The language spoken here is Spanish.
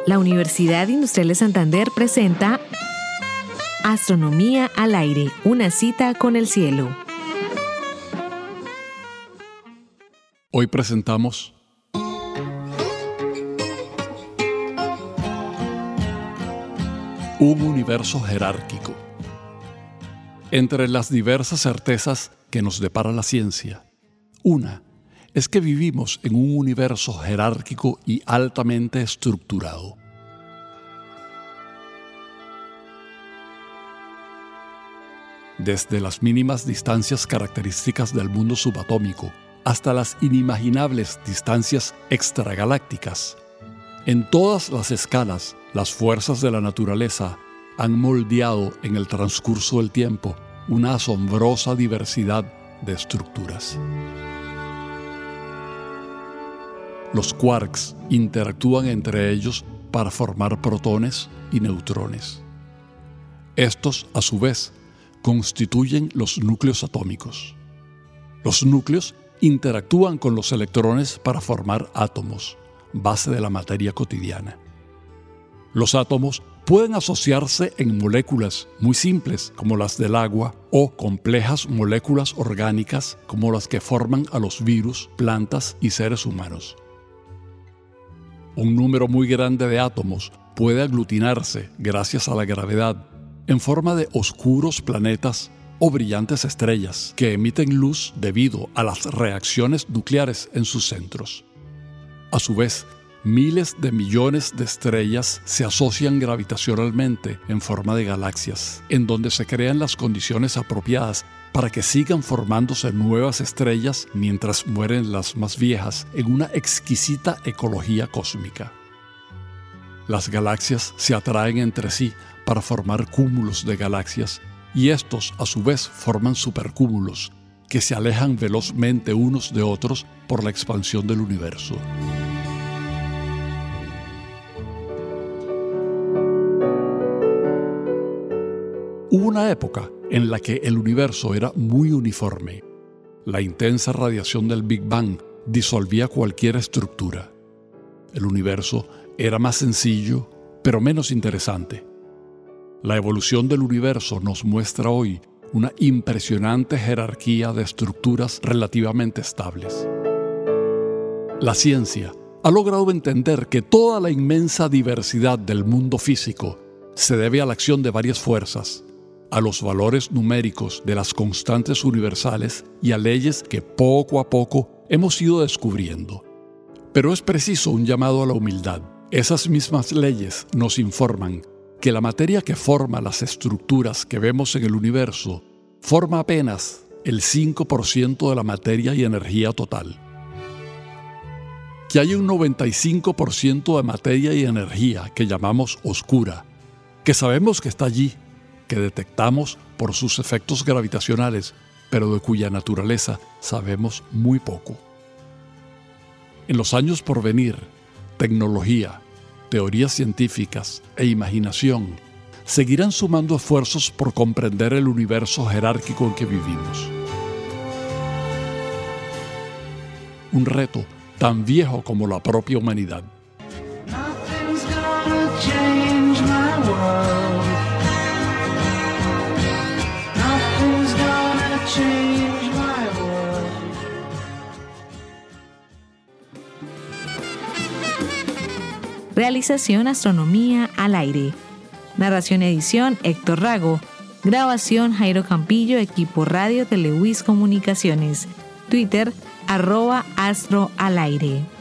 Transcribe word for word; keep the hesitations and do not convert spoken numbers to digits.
La Universidad Industrial de Santander presenta Astronomía al aire, una cita con el cielo. Hoy presentamos un universo jerárquico. Entre las diversas certezas que nos depara la ciencia, una es que vivimos en un universo jerárquico y altamente estructurado. Desde las mínimas distancias características del mundo subatómico hasta las inimaginables distancias extragalácticas, en todas las escalas, las fuerzas de la naturaleza han moldeado en el transcurso del tiempo una asombrosa diversidad de estructuras. Los quarks interactúan entre ellos para formar protones y neutrones. Estos, a su vez, constituyen los núcleos atómicos. Los núcleos interactúan con los electrones para formar átomos, base de la materia cotidiana. Los átomos pueden asociarse en moléculas muy simples como las del agua o complejas moléculas orgánicas como las que forman a los virus, plantas y seres humanos. Un número muy grande de átomos puede aglutinarse gracias a la gravedad en forma de oscuros planetas o brillantes estrellas que emiten luz debido a las reacciones nucleares en sus centros. A su vez, miles de millones de estrellas se asocian gravitacionalmente en forma de galaxias, en donde se crean las condiciones apropiadas para que sigan formándose nuevas estrellas mientras mueren las más viejas en una exquisita ecología cósmica. Las galaxias se atraen entre sí para formar cúmulos de galaxias y estos a su vez forman supercúmulos que se alejan velozmente unos de otros por la expansión del universo. Hubo una época en la que el universo era muy uniforme. La intensa radiación del Big Bang disolvía cualquier estructura. El universo era más sencillo, pero menos interesante. La evolución del universo nos muestra hoy una impresionante jerarquía de estructuras relativamente estables. La ciencia ha logrado entender que toda la inmensa diversidad del mundo físico se debe a la acción de varias fuerzas, a los valores numéricos de las constantes universales y a leyes que poco a poco hemos ido descubriendo. Pero es preciso un llamado a la humildad. Esas mismas leyes nos informan que la materia que forma las estructuras que vemos en el universo forma apenas el cinco por ciento de la materia y energía total. Que hay un noventa y cinco por ciento de materia y energía que llamamos oscura, que sabemos que está allí, que detectamos por sus efectos gravitacionales, pero de cuya naturaleza sabemos muy poco. En los años por venir, tecnología, teorías científicas e imaginación seguirán sumando esfuerzos por comprender el universo jerárquico en que vivimos. Un reto tan viejo como la propia humanidad. Realización Astronomía al aire. Narración y edición Héctor Rago. Grabación Jairo Campillo, equipo Radio Telewis Comunicaciones. Twitter arroba astro al aire.